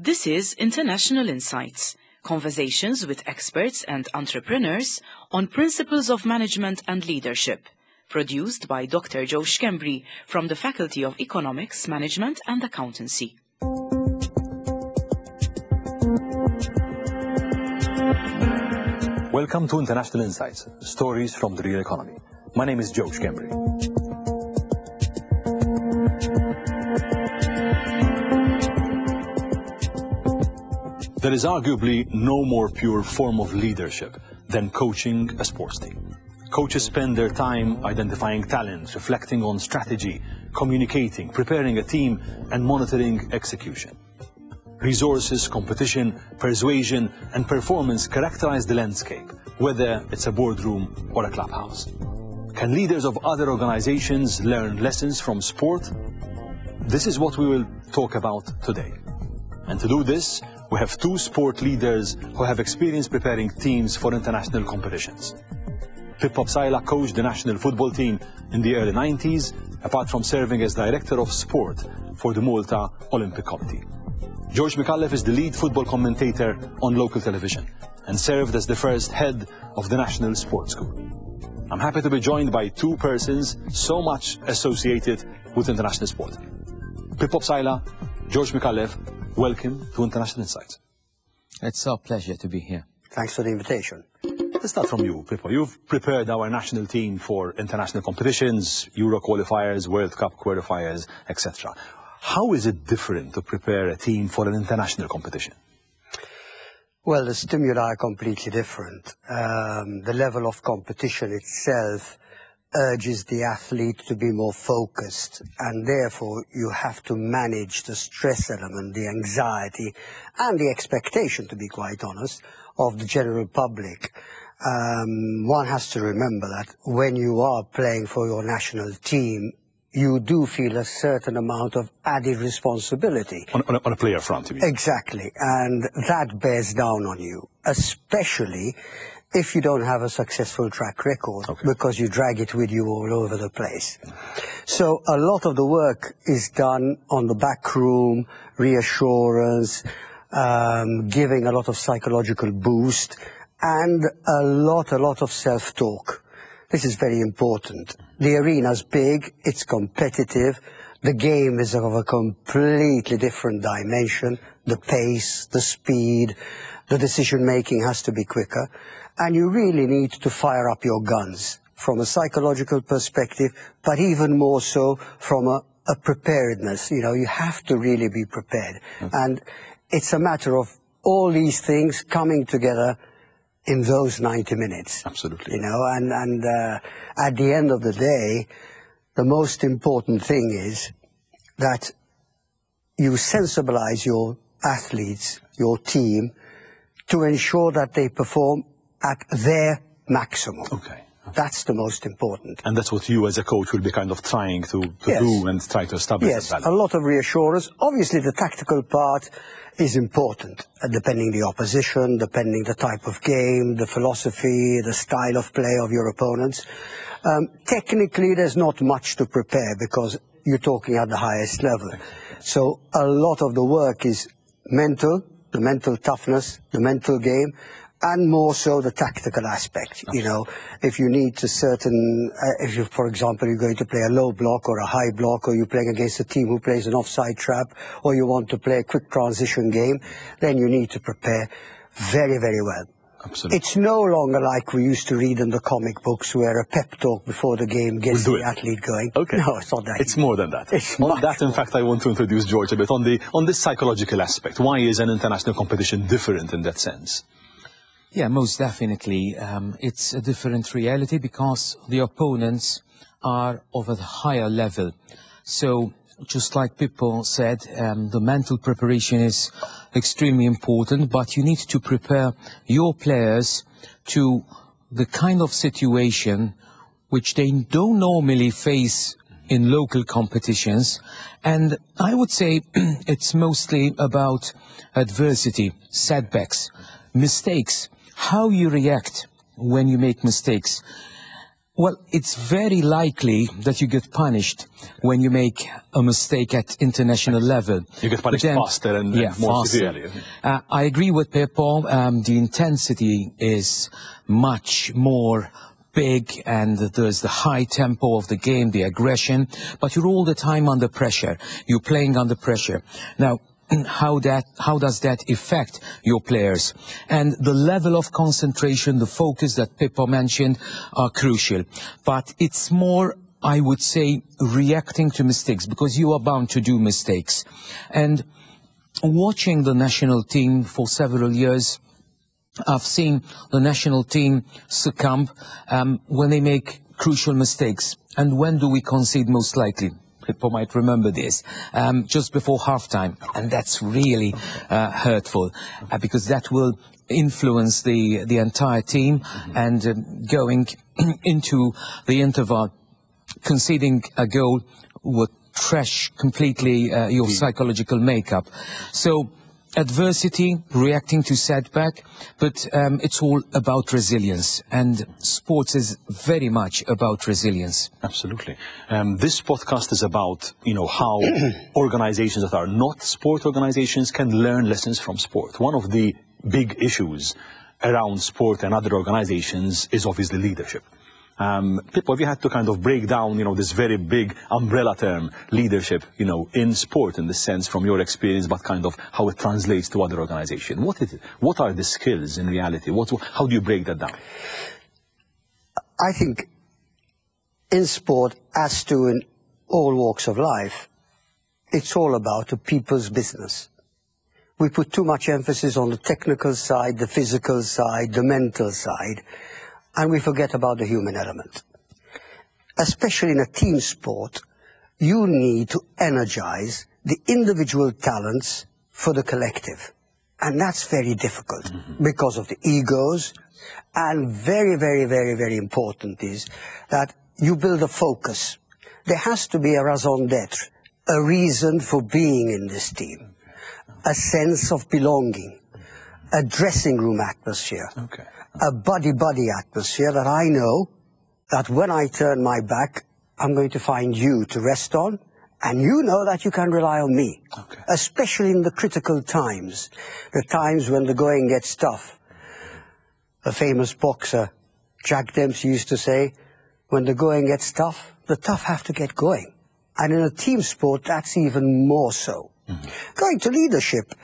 This is International Insights, conversations with experts and entrepreneurs on principles of management and leadership, produced by Dr. Joe Schembri from the Faculty of Economics, Management and Accountancy. Welcome to International Insights, stories from the real economy. My name is Joe Schembri. There is arguably no more pure form of leadership than coaching a sports team. Coaches spend their time identifying talent, reflecting on strategy, communicating, preparing a team, and monitoring execution. Resources, competition, persuasion, and performance characterize the landscape, whether it's a boardroom or a clubhouse. Can leaders of other organizations learn lessons from sport? This is what we will talk about today. And to do this, we have two sport leaders who have experience preparing teams for international competitions. Pippo Psaila coached the national football team in the early 90s, apart from serving as director of sport for the Malta Olympic Committee. George McAuliffe is the lead football commentator on local television and served as the first head of the National Sports School. I'm happy to be joined by two persons so much associated with international sport. Pippo Psaila, George McAuliffe, welcome to International Insights. It's our pleasure to be here. Thanks for the invitation. Let's start from you, Pippo. You've prepared our national team for international competitions, Euro qualifiers, World Cup qualifiers, etc. How is it different to prepare a team for an international competition? Well, the stimuli are completely different. The level of competition itself urges the athlete to be more focused, and therefore you have to manage the stress element, the anxiety, and the expectation, to be quite honest, of the general public. One has to remember that when you are playing for your national team, you do feel a certain amount of added responsibility. On a player front, you mean? Exactly, and that bears down on you, especially if you don't have a successful track record, because you drag it with you all over the place. So a lot of the work is done on the back room, reassurance, giving a lot of psychological boost, and a lot of self-talk. This is very important. The arena's big, it's competitive, the game is of a completely different dimension, the pace, the speed, the decision-making has to be quicker. And you really need to fire up your guns from a psychological perspective, but even more so from a preparedness. You know, you have to really be prepared. And it's a matter of all these things coming together in those 90 minutes. Absolutely. You know, and at the end of the day, the most important thing is that you sensibilize your athletes, your team, to ensure that they perform at their maximum. That's the most important. And that's what you as a coach will be kind of trying to do and try to establish that balance. Yes, a lot of reassurance. Obviously the tactical part is important, depending the opposition, depending the type of game, the philosophy, the style of play of your opponents. Technically there's not much to prepare because you're talking at the highest level. So a lot of the work is mental, the mental toughness, the mental game, and more so the tactical aspect. You know, if you need to if you, for example, you're going to play a low block or a high block, or you're playing against a team who plays an offside trap, or you want to play a quick transition game, then you need to prepare very, very well. Absolutely. It's no longer like we used to read in the comic books where a pep talk before the game gets the athlete going. No, it's not that. It's more than that. On that, in fact, I want to introduce George a bit on this psychological aspect. Why is an international competition different in that sense? Yeah, most definitely. It's a different reality because the opponents are of a higher level. So, just like Pippo said, the mental preparation is extremely important, but you need to prepare your players to the kind of situation which they don't normally face in local competitions. And I would say it's mostly about adversity, setbacks, mistakes, how you react when you make mistakes. Well, it's very likely that you get punished when you make a mistake at international level. You get punished faster and more severely. I agree with Pippo. The intensity is much more big, and there's the high tempo of the game, the aggression, but you're all the time under pressure. You're playing under pressure. Now, how does that affect your players? And the level of concentration, the focus that Pippo mentioned are crucial. But it's more, I would say, reacting to mistakes, because you are bound to do mistakes. And watching the national team for several years, I've seen the national team succumb when they make crucial mistakes. And when do we concede most likely? People might remember this, just before halftime. And that's really hurtful, because that will influence the entire team. And going into the interval, conceding a goal would trash completely your psychological makeup. So adversity, reacting to setback, but it's all about resilience, and sports is very much about resilience. Absolutely. This podcast is about, how organizations that are not sport organizations can learn lessons from sport. One of the big issues around sport and other organizations is obviously leadership. Pippo, if you had to kind of break down, this very big umbrella term, leadership, in sport, in the sense from your experience, but kind of how it translates to other organizations, what is it? What are the skills in reality? How do you break that down? I think in sport, as to in all walks of life, it's all about the people's business. We put too much emphasis on the technical side, the physical side, the mental side, and we forget about the human element. Especially in a team sport, you need to energize the individual talents for the collective. And that's very difficult because of the egos. And very, very, very, very important is that you build a focus. There has to be a raison d'etre, a reason for being in this team, a sense of belonging, a dressing room atmosphere. Okay. A buddy-buddy atmosphere that I know that when I turn my back, I'm going to find you to rest on, and you know that you can rely on me, especially in the critical times, the times when the going gets tough. A famous boxer, Jack Dempsey, used to say, when the going gets tough, the tough have to get going. And in a team sport, that's even more so. Going to leadership,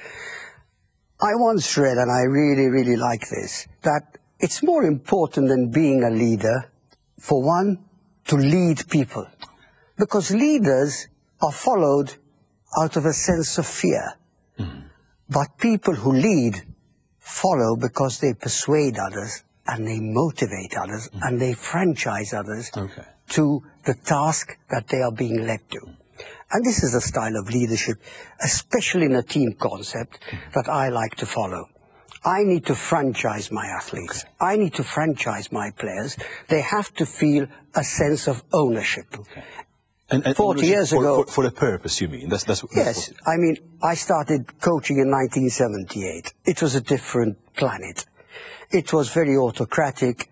I once read, and I really, really like this, that it's more important than being a leader, for one, to lead people. Because leaders are followed out of a sense of fear. But people who lead follow because they persuade others, and they motivate others, and they franchise others to the task that they are being led to. And this is the style of leadership, especially in a team concept, that I like to follow. I need to franchise my athletes. I need to franchise my players. They have to feel a sense of ownership. And 40 years ago... For a purpose, you mean? Yes. I mean, I started coaching in 1978. It was a different planet. It was very autocratic.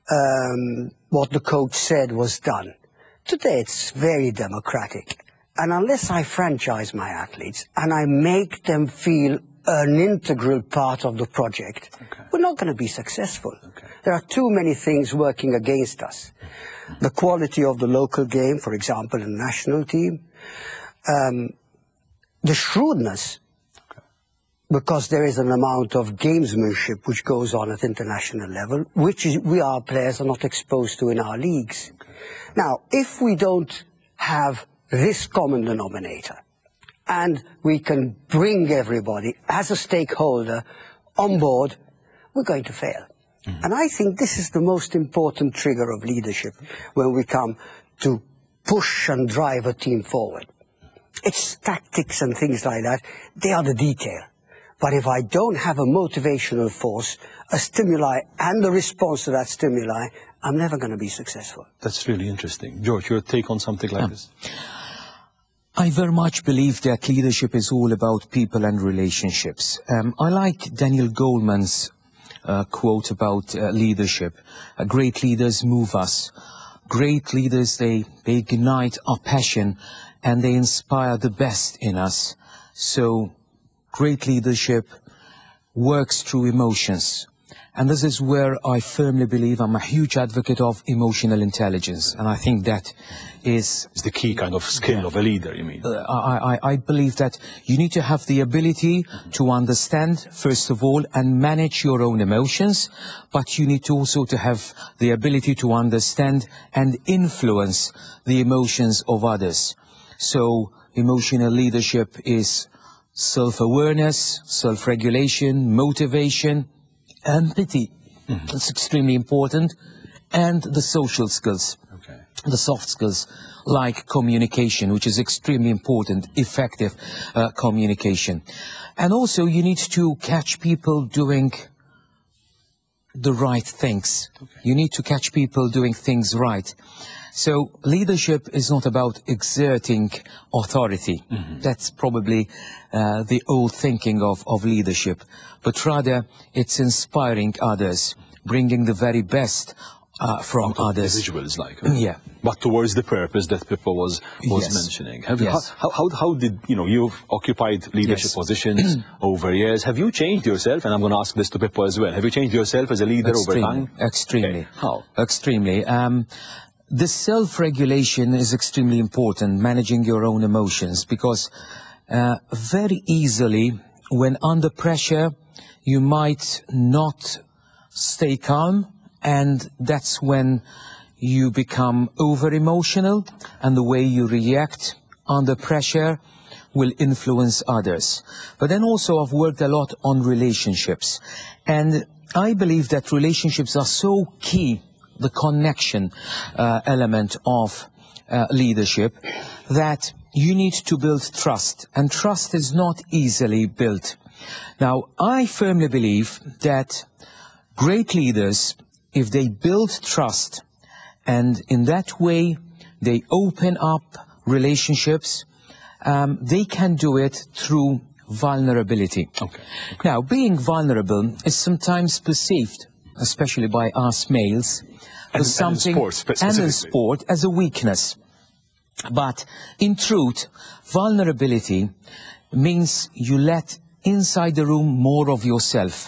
What the coach said was done. Today, it's very democratic. And unless I franchise my athletes and I make them feel an integral part of the project, we're not going to be successful. There are too many things working against us. The quality of the local game, for example, in the national team, the shrewdness, because there is an amount of gamesmanship which goes on at international level, which our players are not exposed to in our leagues. Now, if we don't have this common denominator, and we can bring everybody as a stakeholder on board, we're going to fail. And I think this is the most important trigger of leadership when we come to push and drive a team forward. It's tactics and things like that. They are the detail. But if I don't have a motivational force, a stimuli, and the response to that stimuli, I'm never going to be successful. That's really interesting. George, your take on something like this? I very much believe that leadership is all about people and relationships. I like Daniel Goleman's quote about leadership. Great leaders move us. great leaders, they ignite our passion and they inspire the best in us. So great leadership works through emotions. And this is where I firmly believe I'm a huge advocate of emotional intelligence. And I think that is... It's the key kind of skill of a leader, you mean? I believe that you need to have the ability to understand, first of all, and manage your own emotions. But you need to also to have the ability to understand and influence the emotions of others. So emotional leadership is self-awareness, self-regulation, motivation, empathy. It's extremely important. And the social skills, the soft skills, like communication, which is extremely important, effective communication. And also you need to catch people doing the right things. You need to catch people doing things right. So leadership is not about exerting authority. That's probably the old thinking of leadership. But rather, it's inspiring others, bringing the very best from others. Individuals, like. Yeah. But towards the purpose that Pippo was mentioning. How did, you've occupied leadership positions over years. Have you changed yourself? And I'm going to ask this to Pippo as well. Have you changed yourself as a leader over time? Extremely. Okay. How? Extremely. The self-regulation is extremely important, managing your own emotions, because very easily, when under pressure, you might not stay calm, and that's when you become over-emotional, and the way you react under pressure will influence others. But then also I've worked a lot on relationships, and I believe that relationships are so key, the connection element of leadership, that you need to build trust, and trust is not easily built. Now, I firmly believe that great leaders, if they build trust, and in that way they open up relationships, they can do it through vulnerability. Now, being vulnerable is sometimes perceived, especially by us males, as something, and in sport, as a weakness. But in truth, vulnerability means you let inside the room more of yourself.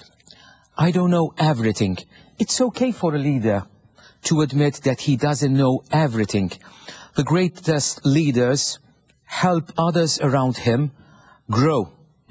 I don't know everything. It's okay for a leader to admit that he doesn't know everything. The greatest leaders help others around him grow.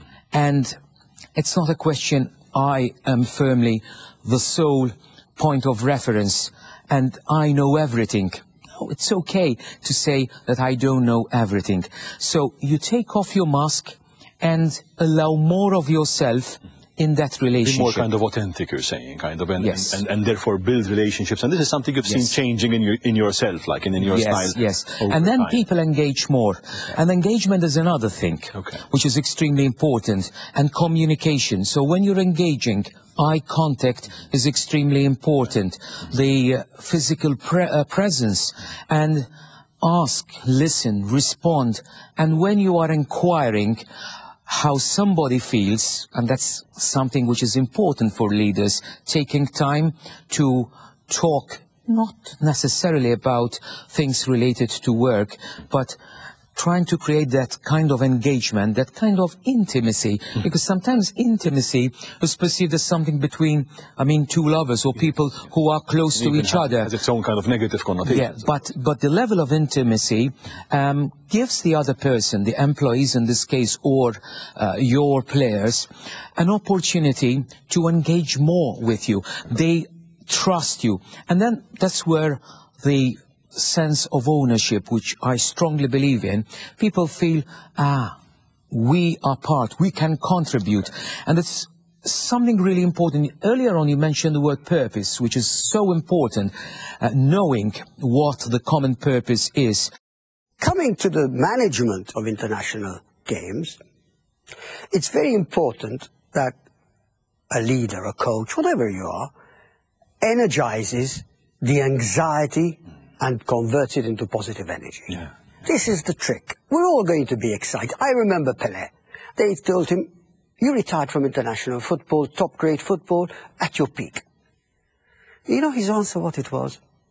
And it's not a question, I am firmly the sole point of reference and I know everything. No, it's okay to say that I don't know everything. So you take off your mask and allow more of yourself in that relationship. Be more kind of authentic, you're saying, kind of, and, yes. and therefore build relationships. And this is something you've seen changing in yourself, like in your style. Yes, and then people engage more. And engagement is another thing, which is extremely important. And communication. So when you're engaging, eye contact is extremely important. The physical presence, and ask, listen, respond. And when you are inquiring how somebody feels, and that's something which is important for leaders, taking time to talk, not necessarily about things related to work, but trying to create that kind of engagement, that kind of intimacy, because sometimes intimacy is perceived as something between, two lovers or people who are close to each other. It has its own kind of negative connotation. Yeah, but the level of intimacy gives the other person, the employees in this case, or your players, an opportunity to engage more with you. They trust you. And then that's where the sense of ownership, which I strongly believe in, people feel, we are part, we can contribute. And it's something really important. Earlier on you mentioned the word purpose, which is so important, knowing what the common purpose is. Coming to the management of international games, it's very important that a leader, a coach, whatever you are, energizes the anxiety and converts it into positive energy. Yeah. This is the trick. We're all going to be excited. I remember Pelé. They told him, you retired from international football, top grade football, at your peak. You know his answer what it was?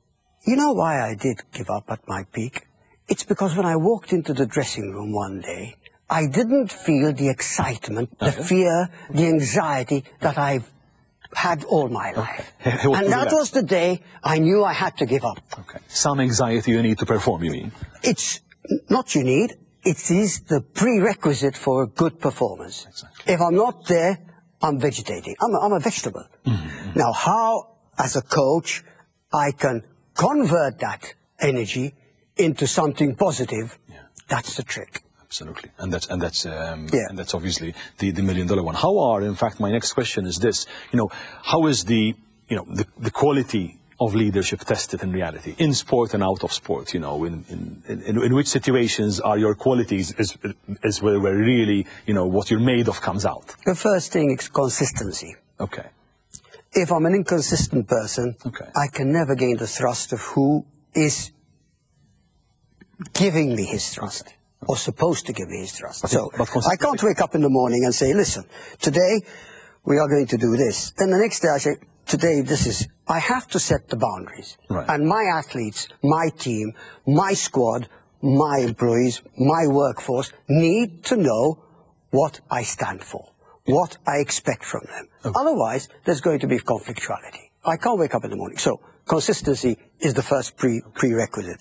You know why I did give up at my peak? It's because when I walked into the dressing room one day, I didn't feel the excitement, the fear, the anxiety that I've had all my life. And that was the day I knew I had to give up. Okay. Some anxiety you need to perform, you mean? It's not you need, it is the prerequisite for a good performance. Exactly. If I'm not there, I'm vegetating. I'm a vegetable. Mm-hmm. Now, how, as a coach, I can convert that energy into something positive, that's the trick. Absolutely, and that's obviously the $1 million one. How are, in fact, my next question is this: how is the quality of leadership tested in reality, in sport and out of sport? In which situations are your qualities is where really what you're made of comes out? The first thing is consistency. Okay. If I'm an inconsistent person, I can never gain the trust of who is giving me his trust. Or supposed to give me his trust. So I can't wake up in the morning and say, listen, today we are going to do this. Then the next day I say, today I have to set the boundaries. Right. And my athletes, my team, my squad, my employees, my workforce need to know what I stand for, what I expect from them. Okay. Otherwise, there's going to be conflictuality. I can't wake up in the morning. So consistency is the first prerequisite.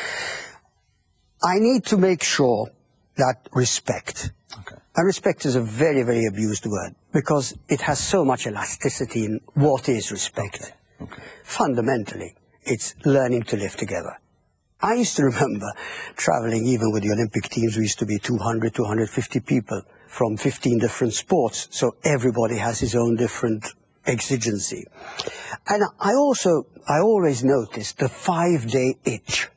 I need to make sure that respect, and respect is a very, very abused word, because it has so much elasticity in what is respect. Fundamentally, it's learning to live together. I used to remember traveling even with the Olympic teams. We used to be 200, 250 people from 15 different sports, so everybody has his own different exigency. And I always noticed the 5-day itch.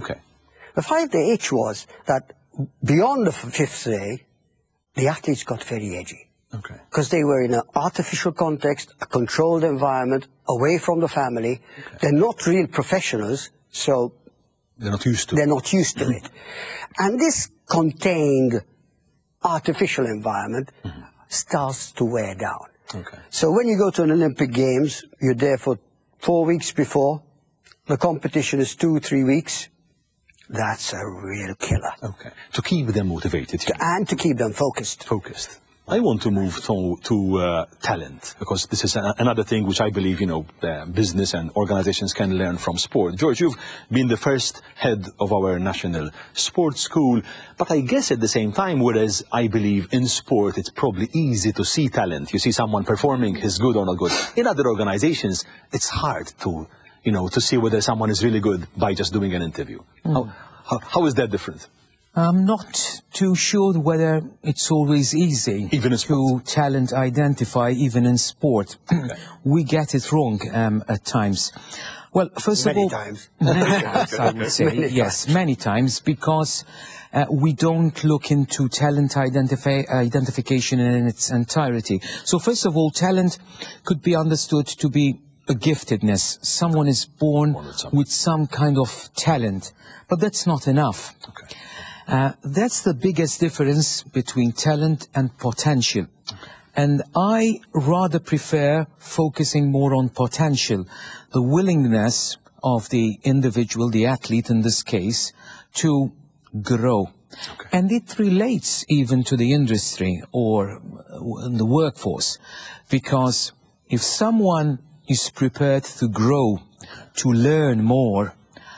The 5-day itch was that beyond the 5th day, the athletes got very edgy. Because they were in an artificial context, a controlled environment, away from the family. They're not real professionals, so they're not used to it. And this contained artificial environment starts to wear down. So when you go to an Olympic Games, you're there for 4 weeks before. The competition is 2-3 weeks. That's a real killer. To keep them motivated. And to keep them focused. I want to move to talent, because this is another thing which I believe, business and organizations can learn from sport. George, you've been the first head of our national sports school, but I guess at the same time, whereas I believe in sport, it's probably easy to see talent. You see someone performing, is good or not good. In other organizations, it's hard to see whether someone is really good by just doing an interview. How is that different? I'm not too sure whether it's always easy to talent identify, even in sport. We get it wrong at times. Well, first of all, many times, I would say, yes, many times, because we don't look into talent identification in its entirety. So first of all, talent could be understood to be a giftedness. Someone is born with some kind of talent, but that's not enough. That's the biggest difference between talent and potential. And I rather prefer focusing more on potential, the willingness of the individual, the athlete in this case, to grow. And it relates even to the industry or the workforce, because if someone is prepared to grow, to learn more,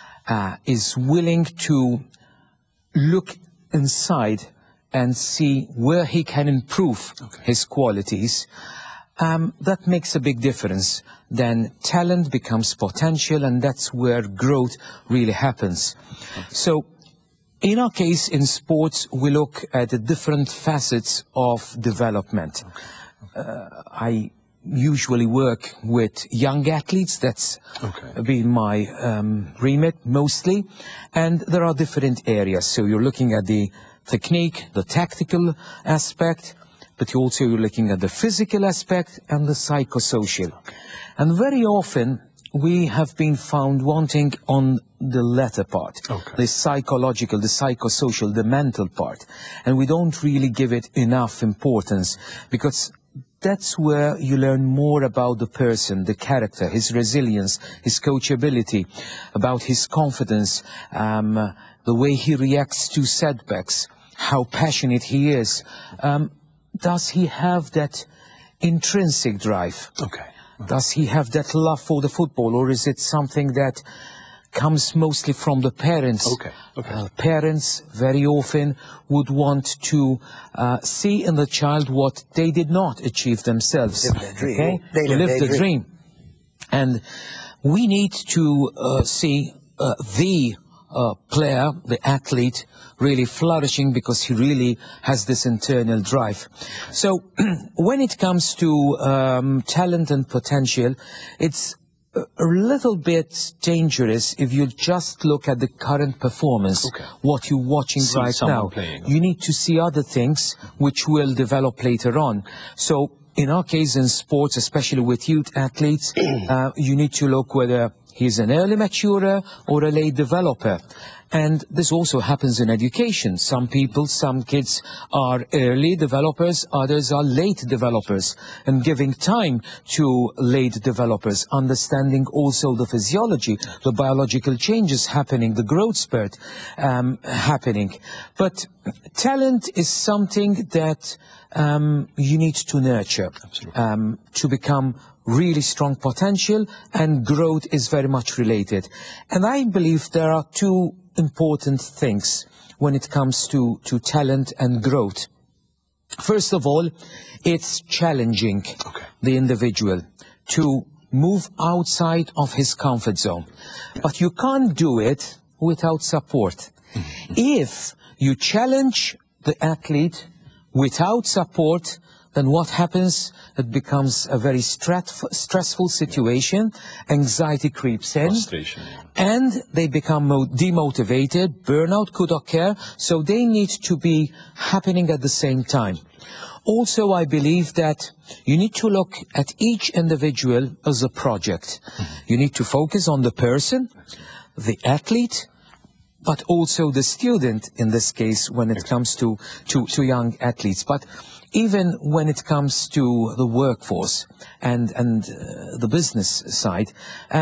is willing to look inside and see where he can improve his qualities, that makes a big difference. Then talent becomes potential, and that's where growth really happens. So in our case, in sports, we look at the different facets of development. I usually work with young athletes. That's been my remit mostly. And there are different areas. So you're looking at the technique, the tactical aspect, but you're looking at the physical aspect and the psychosocial. And very often we have been found wanting on the latter part, the psychological, the psychosocial, the mental part. And we don't really give it enough importance, because that's where you learn more about the person, the character, his resilience, his coachability, about his confidence, the way he reacts to setbacks, how passionate he is. Does he have that intrinsic drive? Okay. Does he have that love for the football, or is it something that comes mostly from the parents? Okay. Parents very often would want to see in the child what they did not achieve themselves. Live their dream. Okay? They live their dream. And we need to see the player, the athlete, really flourishing because he really has this internal drive. So when it comes to talent and potential, it's a little bit dangerous if you just look at the current performance, what you're watching right now. You need to see other things which will develop later on. So in our case in sports, especially with youth athletes, you need to look whether he's an early maturer or a late developer. And this also happens in education. Some kids are early developers, others are late developers. And giving time to late developers, understanding also the physiology, the biological changes happening, the growth spurt happening. But talent is something that you need to nurture to become really strong potential, and growth is very much related. And I believe there are two important things when it comes to talent and growth. First of all, it's challenging the individual to move outside of his comfort zone. But you can't do it without support. If you challenge the athlete without support, then what happens? It becomes a very stressful situation. Anxiety creeps in. Frustration. And they become demotivated. Burnout could occur. So they need to be happening at the same time. Also, I believe that you need to look at each individual as a project. You need to focus on the person, the athlete, but also the student in this case when it comes to young athletes. But even when it comes to the workforce and the business side,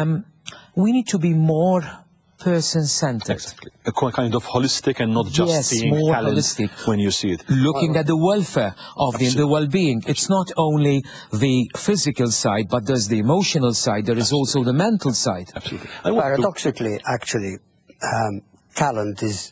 we need to be more person-centered. Exactly. A kind of holistic and not just seeing more talent holistic. When you see it. Looking at the welfare of the well-being. It's not only the physical side, but there's the emotional side. There is also the mental side. Absolutely. Paradoxically, actually, talent is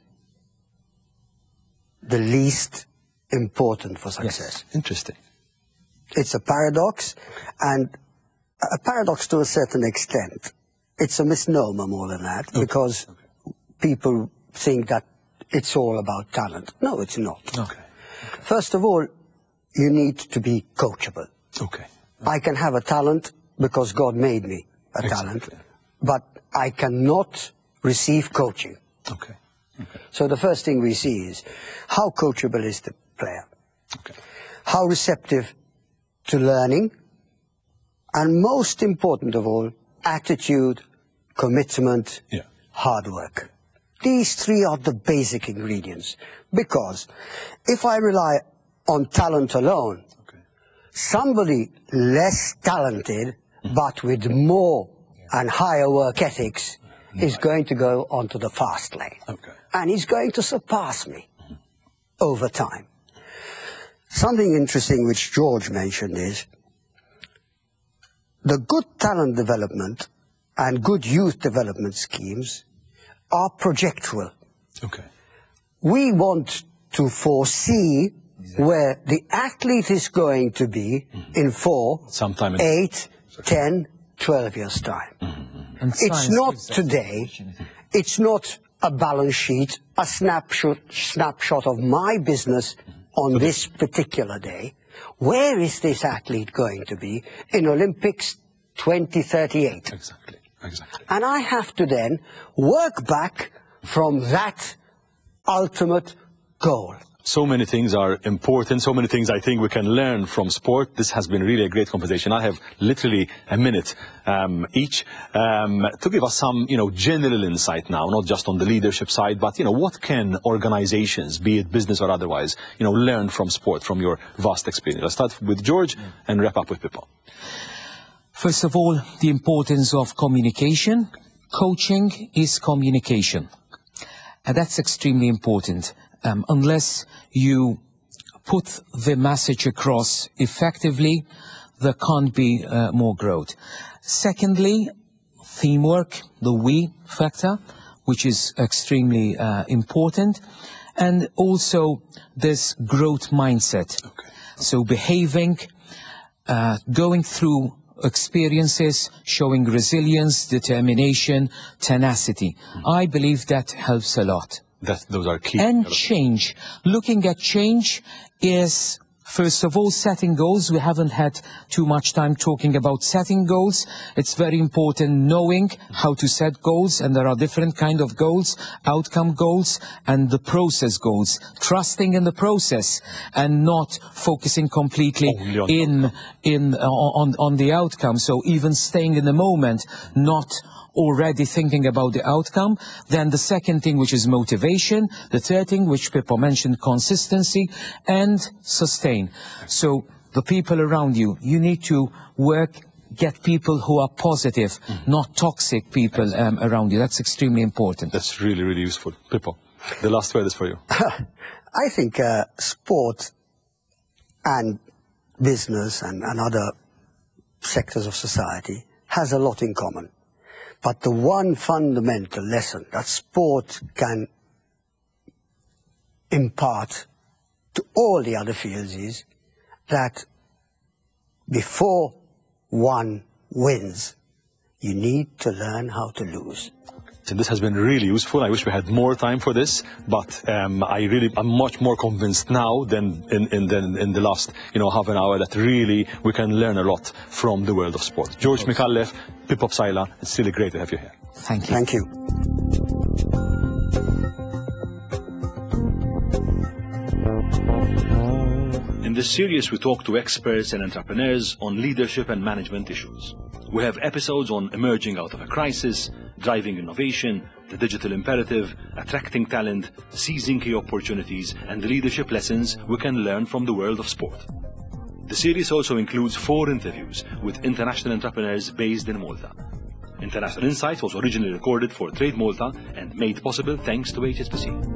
the least important for success. Yes. Interesting. It's a paradox, and a paradox to a certain extent. It's a misnomer more than that, because people think that it's all about talent. No, it's not. First of all, you need to be coachable. I can have a talent because God made me a talent, but I cannot receive coaching. So the first thing we see is how coachable is the player, how receptive to learning, and most important of all, attitude, commitment, hard work. These three are the basic ingredients, because if I rely on talent alone, somebody less talented but with more and higher work ethics is going to go onto the fast lane. And he's going to surpass me over time. Something interesting which George mentioned is the good talent development and good youth development schemes are projectual. We want to foresee where the athlete is going to be in 4, 8, 10, 12 years' time. It's not today. It's not a balance sheet, a snapshot of my business on this particular day. Where is this athlete going to be in Olympics 2038? And I have to then work back from that ultimate goal. So many things are important, so many things I think we can learn from sport. This has been really a great conversation. I have literally a minute each to give us some, general insight now, not just on the leadership side, but, what can organizations, be it business or otherwise, learn from sport, from your vast experience? Let's start with George and wrap up with Pippo. First of all, the importance of communication. Coaching is communication. And that's extremely important. Unless you put the message across effectively, there can't be more growth. Secondly, teamwork, the we factor, which is extremely important. And also this growth mindset. Okay. So behaving, going through experiences, showing resilience, determination, tenacity. I believe that helps a lot. Those are key. And change. Looking at change is, first of all, setting goals. We haven't had too much time talking about setting goals. It's very important knowing how to set goals, and there are different kinds of goals, outcome goals and the process goals. Trusting in the process and not focusing completely on the outcome. So even staying in the moment, not already thinking about the outcome. Then the second thing, which is motivation. The third thing, which Pippo mentioned, consistency and sustain. So the people around you, you need to get people who are positive, not toxic people around you. That's extremely important. That's really, really useful. Pippo, the last word is for you. I think sport and business and other sectors of society has a lot in common. But the one fundamental lesson that sport can impart to all the other fields is that before one wins, you need to learn how to lose. So this has been really useful. I wish we had more time for this, but I'm much more convinced now than in the last half an hour that really we can learn a lot from the world of sport. George Micallef, Pippo Psaila, it's really great to have you here. Thank you. Thank you. In this series, we talk to experts and entrepreneurs on leadership and management issues. We have episodes on emerging out of a crisis, driving innovation, the digital imperative, attracting talent, seizing key opportunities, and the leadership lessons we can learn from the world of sport. The series also includes 4 interviews with international entrepreneurs based in Malta. International Insights was originally recorded for Trade Malta and made possible thanks to HSBC.